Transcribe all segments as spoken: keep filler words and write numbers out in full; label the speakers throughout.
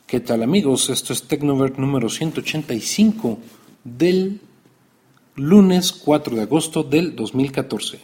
Speaker 1: ¿Qué tal, amigos? Esto es Tecnovert número ciento ochenta y cinco del lunes cuatro de agosto del dos mil catorce.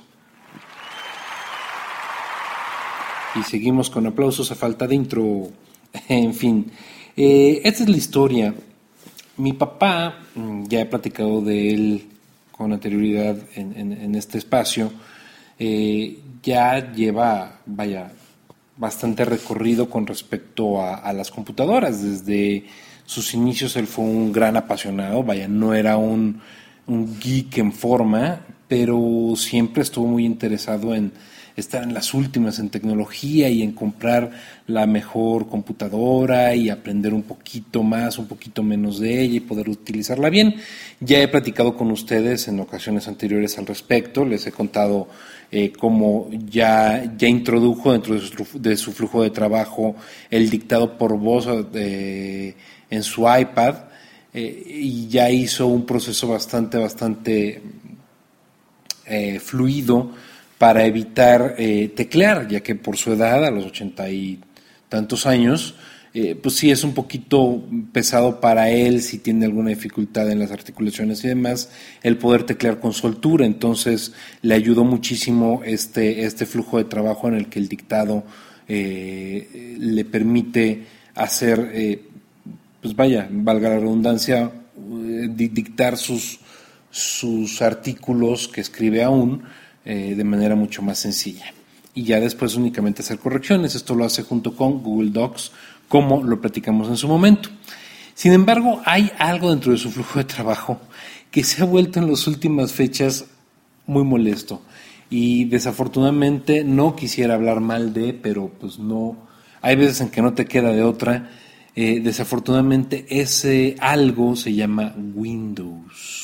Speaker 1: Y seguimos con aplausos a falta de intro. En fin, eh, esta es la historia. Mi papá, ya he platicado de él con anterioridad en, en, en este espacio, eh, ya lleva, vaya, bastante recorrido con respecto a, a las computadoras. Desde sus inicios él fue un gran apasionado, vaya, no era un, un geek en forma, pero siempre estuvo muy interesado en estar en las últimas en tecnología y en comprar la mejor computadora y aprender un poquito más, un poquito menos de ella y poder utilizarla bien. Ya he platicado con ustedes en ocasiones anteriores al respecto, les he contado eh, cómo ya, ya introdujo dentro de su, de su flujo de trabajo el dictado por voz eh, en su iPad eh, y ya hizo un proceso bastante, bastante eh, fluido para evitar eh, teclear, ya que por su edad, a los ochenta y tantos años, eh, pues sí es un poquito pesado para él, si tiene alguna dificultad en las articulaciones y demás, el poder teclear con soltura. Entonces le ayudó muchísimo este, este flujo de trabajo en el que el dictado eh, le permite hacer, eh, pues vaya, valga la redundancia, eh, dictar sus, sus artículos que escribe aún, Eh, de manera mucho más sencilla. Y ya después únicamente hacer correcciones. Esto lo hace junto con Google Docs, como lo platicamos en su momento. Sin embargo, hay algo dentro de su flujo de trabajo que se ha vuelto en las últimas fechas muy molesto. Y desafortunadamente no quisiera hablar mal de, pero pues no, hay veces en que no te queda de otra. Eh, desafortunadamente ese algo se llama Windows.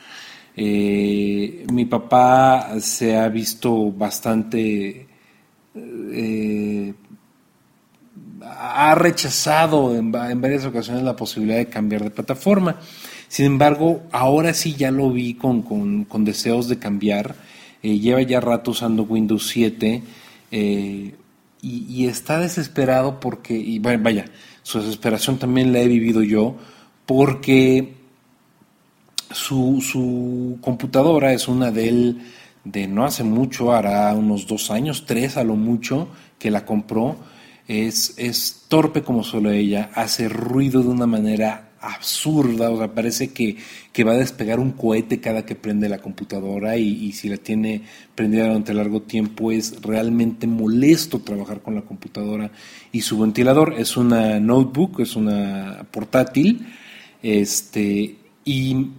Speaker 1: Eh, mi papá se ha visto bastante, eh, ha rechazado en, en varias ocasiones la posibilidad de cambiar de plataforma. Sin embargo, ahora sí ya lo vi con, con, con deseos de cambiar. Eh, lleva ya rato usando Windows siete eh, y, y está desesperado porque, y vaya, su desesperación también la he vivido yo, porque Su, su computadora es una de él de no hace mucho, hará unos dos años, tres a lo mucho, que la compró. Es, es torpe como solo ella, hace ruido de una manera absurda, o sea, parece que, que va a despegar un cohete cada que prende la computadora y, y si la tiene prendida durante largo tiempo es realmente molesto trabajar con la computadora. Y su ventilador es una notebook, es una portátil, este, y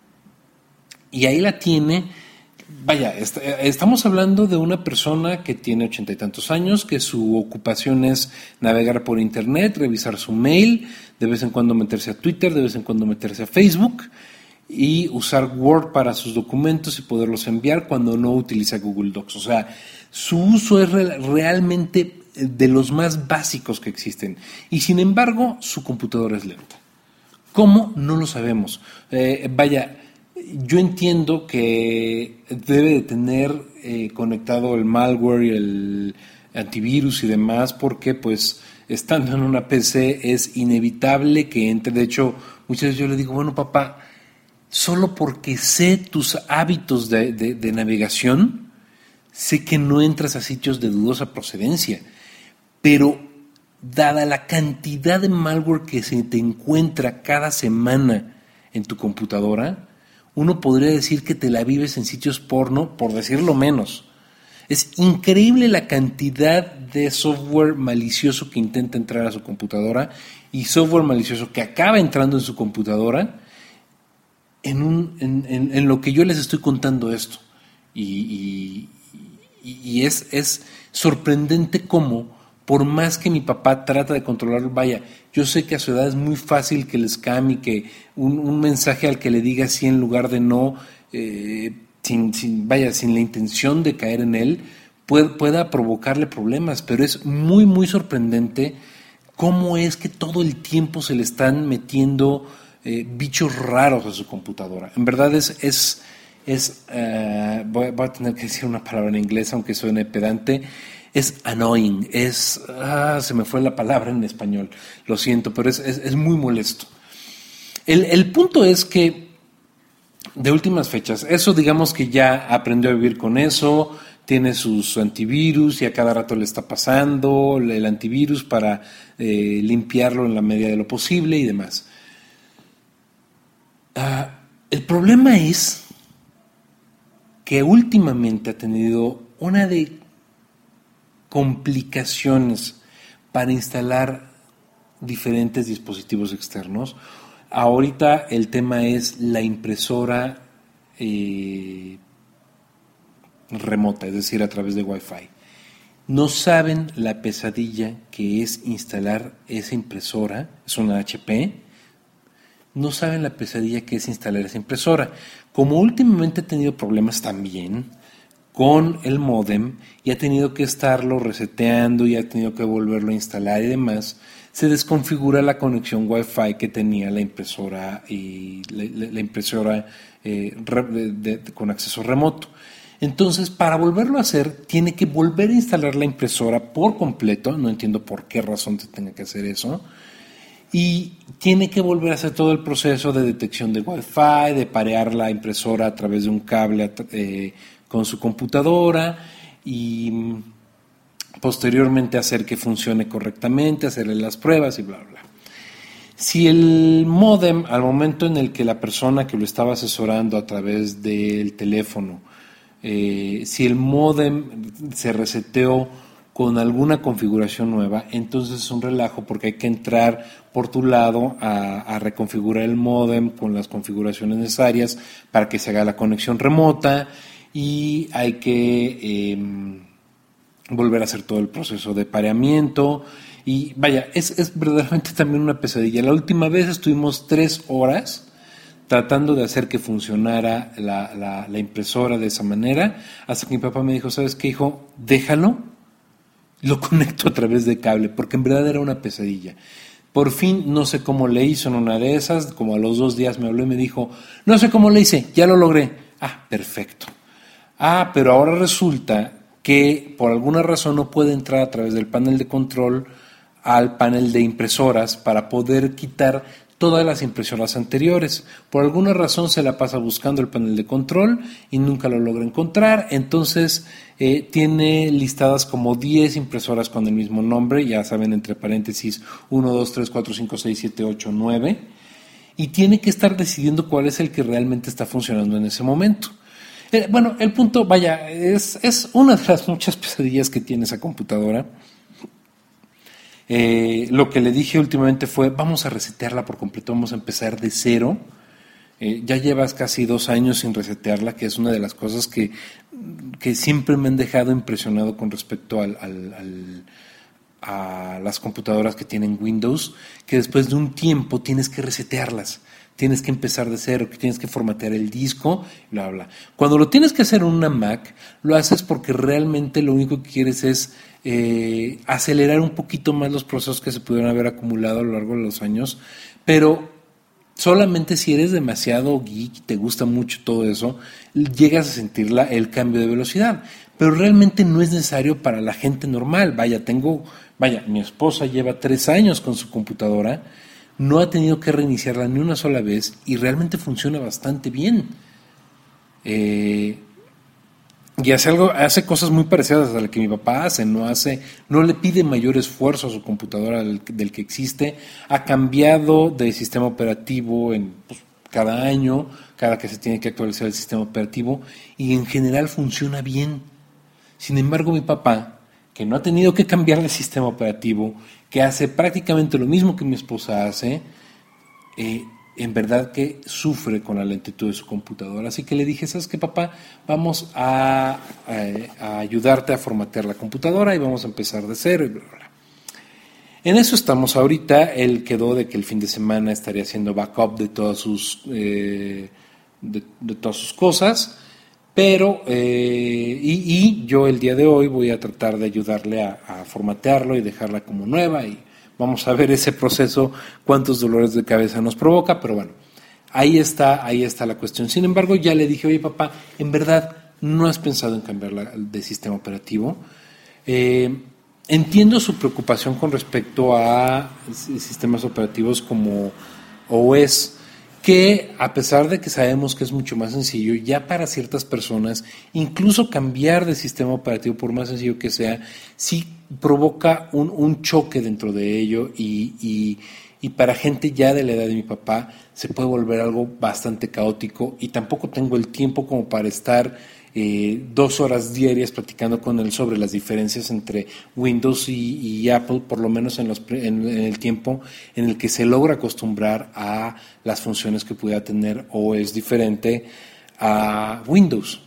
Speaker 1: Y ahí la tiene, vaya, est- estamos hablando de una persona que tiene ochenta y tantos años, que su ocupación es navegar por internet, revisar su mail, de vez en cuando meterse a Twitter, de vez en cuando meterse a Facebook y usar Word para sus documentos y poderlos enviar cuando no utiliza Google Docs. O sea, su uso es re- realmente de los más básicos que existen. Y sin embargo, su computadora es lenta. ¿Cómo? No lo sabemos. Eh, vaya... Yo entiendo que debe de tener eh, conectado el malware y el antivirus y demás porque pues estando en una P C es inevitable que entre. De hecho, muchas veces yo le digo, bueno papá, solo porque sé tus hábitos de, de, de navegación, sé que no entras a sitios de dudosa procedencia, pero dada la cantidad de malware que se te encuentra cada semana en tu computadora, uno podría decir que te la vives en sitios porno, por decirlo menos. Es increíble la cantidad de software malicioso que intenta entrar a su computadora y software malicioso que acaba entrando en su computadora en, un, en, en, en lo que yo les estoy contando esto. Y, y, y es, es sorprendente cómo, por más que mi papá trata de controlarlo, vaya, yo sé que a su edad es muy fácil que el scam y que un, un mensaje al que le diga sí en lugar de no, eh, sin, sin, vaya, sin la intención de caer en él, puede, pueda provocarle problemas, pero es muy, muy sorprendente cómo es que todo el tiempo se le están metiendo eh, bichos raros a su computadora. En verdad es... es Es, uh, voy, voy a tener que decir una palabra en inglés, aunque suene pedante. es annoying, es, ah, se me fue la palabra en español, lo siento, pero es, es, es muy molesto. El, el punto es que, de últimas fechas, eso digamos que ya aprendió a vivir con eso, tiene sus antivirus y a cada rato le está pasando el antivirus para eh, limpiarlo en la medida de lo posible y demás. Uh, el problema es que últimamente ha tenido una de complicaciones para instalar diferentes dispositivos externos. Ahorita el tema es la impresora eh, remota, es decir, a través de Wi-Fi. No saben la pesadilla que es instalar esa impresora, es una H P, no saben la pesadilla que es instalar esa impresora. Como últimamente he tenido problemas también con el módem y ha tenido que estarlo reseteando y ha tenido que volverlo a instalar y demás, se desconfigura la conexión Wi-Fi que tenía la impresora y la, la, la impresora eh, de, de, de, con acceso remoto. Entonces, para volverlo a hacer, tiene que volver a instalar la impresora por completo, no entiendo por qué razón se tenga que hacer eso, y tiene que volver a hacer todo el proceso de detección de Wi-Fi, de parear la impresora a través de un cable eh, con su computadora y posteriormente hacer que funcione correctamente, hacerle las pruebas y bla, bla. Si el módem, al momento en el que la persona que lo estaba asesorando a través del teléfono, eh, si el módem se reseteó con alguna configuración nueva, entonces es un relajo porque hay que entrar por tu lado a, a reconfigurar el módem con las configuraciones necesarias para que se haga la conexión remota y hay que eh, volver a hacer todo el proceso de pareamiento y vaya, es, es verdaderamente también una pesadilla. La última vez estuvimos tres horas tratando de hacer que funcionara la, la, la impresora de esa manera, hasta que mi papá me dijo, ¿sabes qué, hijo? Déjalo, lo conecto a través de cable, porque en verdad era una pesadilla. Por fin, no sé cómo le hizo en una de esas, como a los dos días me habló y me dijo, no sé cómo le hice, ya lo logré. Ah, perfecto. Ah, pero ahora resulta que por alguna razón no puede entrar a través del panel de control al panel de impresoras para poder quitar todas las impresoras anteriores. Por alguna razón se la pasa buscando el panel de control y nunca lo logra encontrar. Entonces eh, tiene listadas como diez impresoras con el mismo nombre, ya saben, entre paréntesis uno, dos, tres, cuatro, cinco, seis, siete, ocho, nueve, y tiene que estar decidiendo cuál es el que realmente está funcionando en ese momento. Eh, bueno, el punto, vaya, es, es una de las muchas pesadillas que tiene esa computadora. Eh, lo que le dije últimamente fue, vamos a resetearla por completo, vamos a empezar de cero. Eh, ya llevas casi dos años sin resetearla, que es una de las cosas que, que siempre me han dejado impresionado con respecto al, al, al, a las computadoras que tienen Windows, que después de un tiempo tienes que resetearlas. Tienes que empezar de cero, que tienes que formatear el disco, bla, bla. Cuando lo tienes que hacer en una Mac, lo haces porque realmente lo único que quieres es eh, acelerar un poquito más los procesos que se pudieron haber acumulado a lo largo de los años, pero solamente si eres demasiado geek y te gusta mucho todo eso, llegas a sentir la, el cambio de velocidad. Pero realmente no es necesario para la gente normal. Vaya, tengo, vaya, mi esposa lleva tres años con su computadora, no ha tenido que reiniciarla ni una sola vez y realmente funciona bastante bien. Eh, y hace algo, hace cosas muy parecidas a las que mi papá hace, no hace, no le pide mayor esfuerzo a su computadora del, del que existe, ha cambiado de sistema operativo en pues, cada año, cada que se tiene que actualizar el sistema operativo, y en general funciona bien. Sin embargo, mi papá, que no ha tenido que cambiar de sistema operativo, que hace prácticamente lo mismo que mi esposa hace, eh, en verdad que sufre con la lentitud de su computadora. Así que le dije, ¿sabes qué, papá? Vamos a, a, a ayudarte a formatear la computadora y vamos a empezar de cero y bla, bla, bla. En eso estamos ahorita. Él quedó de que el fin de semana estaría haciendo backup de todas sus, eh, de, de todas sus cosas, pero eh, y, y yo el día de hoy voy a tratar de ayudarle a, a formatearlo y dejarla como nueva y vamos a ver ese proceso, cuántos dolores de cabeza nos provoca, pero bueno, ahí está, ahí está la cuestión. Sin embargo, ya le dije, oye papá, en verdad no has pensado en cambiarla de sistema operativo. Eh, entiendo su preocupación con respecto a sistemas operativos como O S, que a pesar de que sabemos que es mucho más sencillo, ya para ciertas personas, incluso cambiar de sistema operativo, por más sencillo que sea, sí provoca un, un choque dentro de ello y, y, y para gente ya de la edad de mi papá se puede volver algo bastante caótico y tampoco tengo el tiempo como para estar eh, dos horas diarias platicando con él sobre las diferencias entre Windows y, y Apple, por lo menos en, los, en, en el tiempo en el que se logra acostumbrar a las funciones que pudiera tener o es diferente a Windows.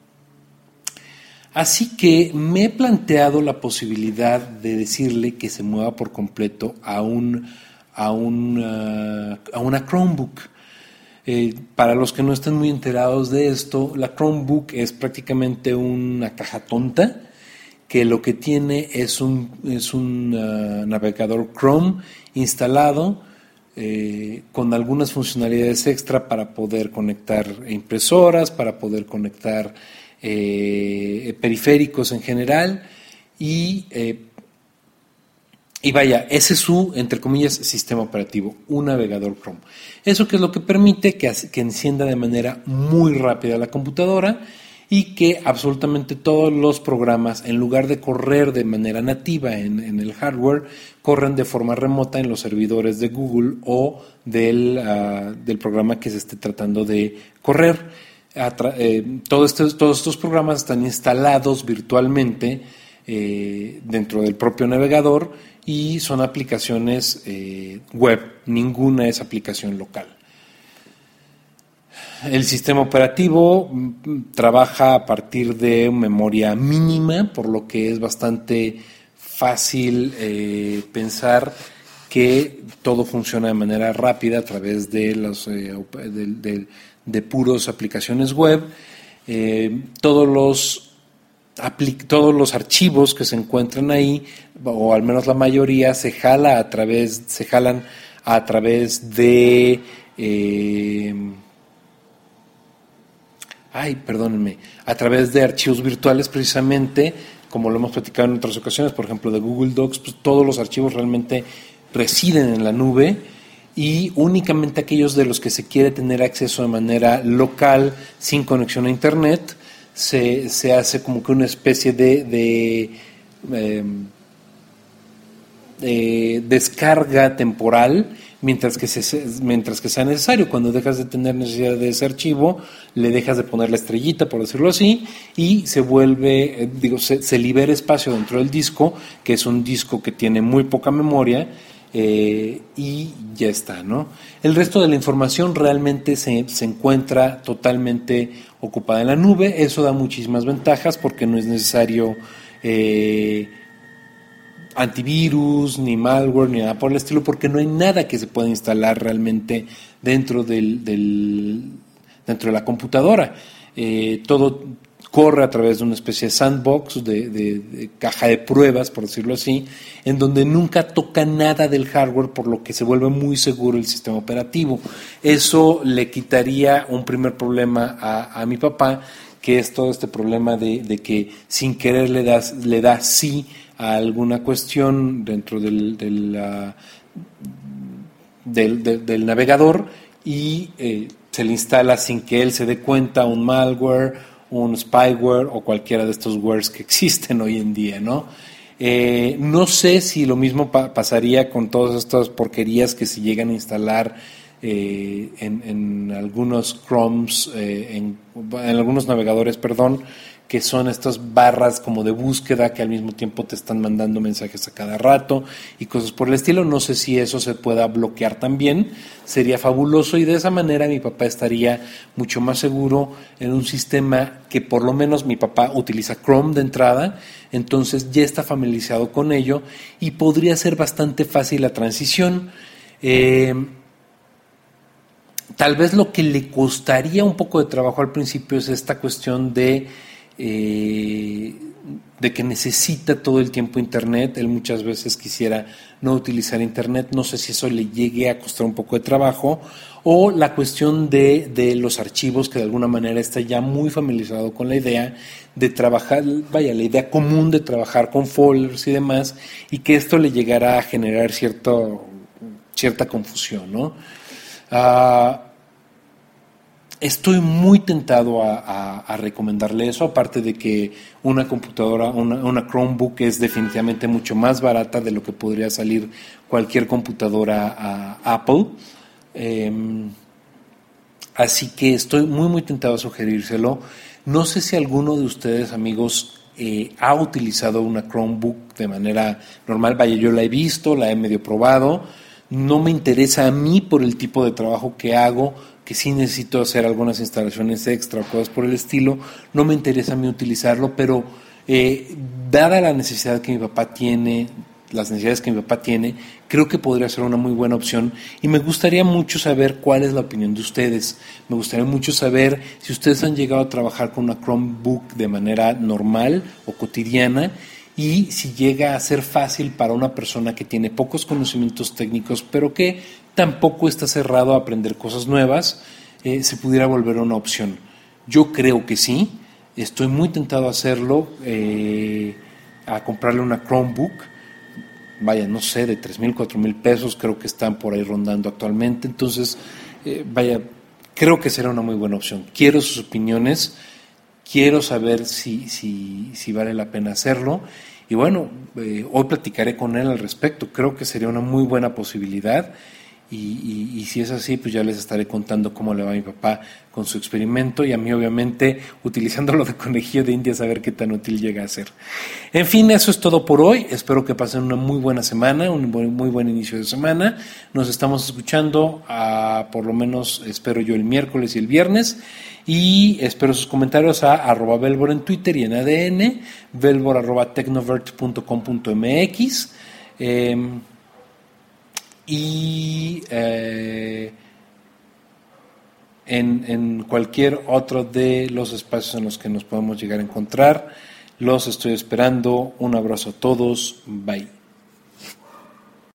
Speaker 1: Así que me he planteado la posibilidad de decirle que se mueva por completo a, un, a, una, a una Chromebook. Eh, para los que no estén muy enterados de esto, la Chromebook es prácticamente una caja tonta que lo que tiene es un, es un uh, navegador Chrome instalado eh, con algunas funcionalidades extra para poder conectar impresoras, para poder conectar eh, periféricos en general y eh, Y vaya, ese es su, entre comillas, sistema operativo, un navegador Chrome. Eso que es lo que permite que, que encienda de manera muy rápida la computadora y que absolutamente todos los programas, en lugar de correr de manera nativa en, en el hardware, corren de forma remota en los servidores de Google o del, uh, del programa que se esté tratando de correr. Atra- eh, todo este, todos estos programas están instalados virtualmente eh, dentro del propio navegador y son aplicaciones eh, web, ninguna es aplicación local. El sistema operativo m, trabaja a partir de memoria mínima, por lo que es bastante fácil eh, pensar que todo funciona de manera rápida a través de, los, eh, de, de, de puros aplicaciones web. Eh, todos los todos los archivos que se encuentran ahí, o al menos la mayoría, se jala a través, se jalan a través de eh, ay, perdónenme, a través de archivos virtuales precisamente, como lo hemos platicado en otras ocasiones, por ejemplo de Google Docs, pues todos los archivos realmente residen en la nube y únicamente aquellos de los que se quiere tener acceso de manera local sin conexión a internet Se, se hace como que una especie de, de, eh, de descarga temporal mientras que, se, mientras que sea necesario. Cuando dejas de tener necesidad de ese archivo, le dejas de poner la estrellita, por decirlo así, y se vuelve, eh, digo, se, se libera espacio dentro del disco, que es un disco que tiene muy poca memoria, Eh, y ya está, ¿no? El resto de la información realmente se, se encuentra totalmente ocupada en la nube. Eso da muchísimas ventajas porque no es necesario eh, antivirus, ni malware, ni nada por el estilo, porque no hay nada que se pueda instalar realmente dentro del, del dentro de la computadora. Eh, todo corre a través de una especie de sandbox, de, de, de caja de pruebas, por decirlo así, en donde nunca toca nada del hardware, por lo que se vuelve muy seguro el sistema operativo. Eso le quitaría un primer problema a, a mi papá, que es todo este problema de, de que sin querer le das, le da sí a alguna cuestión dentro del, del, uh, del, del, del navegador y eh, se le instala sin que él se dé cuenta un malware, un spyware o cualquiera de estos wares que existen hoy en día, ¿no? Eh, no sé si lo mismo pa- pasaría con todas estas porquerías que se llegan a instalar eh, en, en algunos Chromes, eh, en, en algunos navegadores, perdón, que son estas barras como de búsqueda que al mismo tiempo te están mandando mensajes a cada rato y cosas por el estilo. No sé si eso se pueda bloquear también, sería fabuloso y de esa manera mi papá estaría mucho más seguro en un sistema que por lo menos mi papá utiliza Chrome de entrada, entonces ya está familiarizado con ello y podría ser bastante fácil la transición. Eh, tal vez lo que le costaría un poco de trabajo al principio es esta cuestión de eh, de que necesita todo el tiempo internet. Él muchas veces quisiera no utilizar internet, no sé si eso le llegue a costar un poco de trabajo, o la cuestión de, de los archivos, que de alguna manera está ya muy familiarizado con la idea de trabajar, vaya, la idea común de trabajar con folders y demás, y que esto le llegara a generar cierto, cierta confusión, ¿no? Uh, Estoy muy tentado a, a, a recomendarle eso, aparte de que una computadora, una, una Chromebook es definitivamente mucho más barata de lo que podría salir cualquier computadora a Apple. Eh, así que estoy muy, muy tentado a sugerírselo. No sé si alguno de ustedes, amigos, eh, ha utilizado una Chromebook de manera normal. Vaya, yo la he visto, la he medio probado. No me interesa a mí por el tipo de trabajo que hago, que sí necesito hacer algunas instalaciones extra o cosas por el estilo. No me interesa a mí utilizarlo, pero eh, dada la necesidad que mi papá tiene, las necesidades que mi papá tiene, creo que podría ser una muy buena opción, y me gustaría mucho saber cuál es la opinión de ustedes. Me gustaría mucho saber si ustedes han llegado a trabajar con una Chromebook de manera normal o cotidiana, y si llega a ser fácil para una persona que tiene pocos conocimientos técnicos, pero que tampoco está cerrado a aprender cosas nuevas, eh, se pudiera volver una opción. Yo creo que sí, estoy muy tentado a hacerlo, eh, a comprarle una Chromebook, vaya, no sé, de tres mil, cuatro mil pesos, creo que están por ahí rondando actualmente. Entonces, eh, vaya, creo que será una muy buena opción. Quiero sus opiniones, quiero saber si, si, si vale la pena hacerlo, y bueno, eh, hoy platicaré con él al respecto. Creo que sería una muy buena posibilidad, y, y, y si es así, pues ya les estaré contando cómo le va a mi papá con su experimento, y a mí obviamente utilizándolo de conejillo de Indias, a ver qué tan útil llega a ser. En fin, eso es todo por hoy. Espero que pasen una muy buena semana, un muy buen inicio de semana. Nos estamos escuchando a, por lo menos espero yo, el miércoles y el viernes, y espero sus comentarios a arroba Velbor en Twitter y en A D N, velbor arroba tecnovert punto com punto m x, eh, y eh, en, en cualquier otro de los espacios en los que nos podemos llegar a encontrar. Los estoy esperando. Un abrazo a todos. Bye.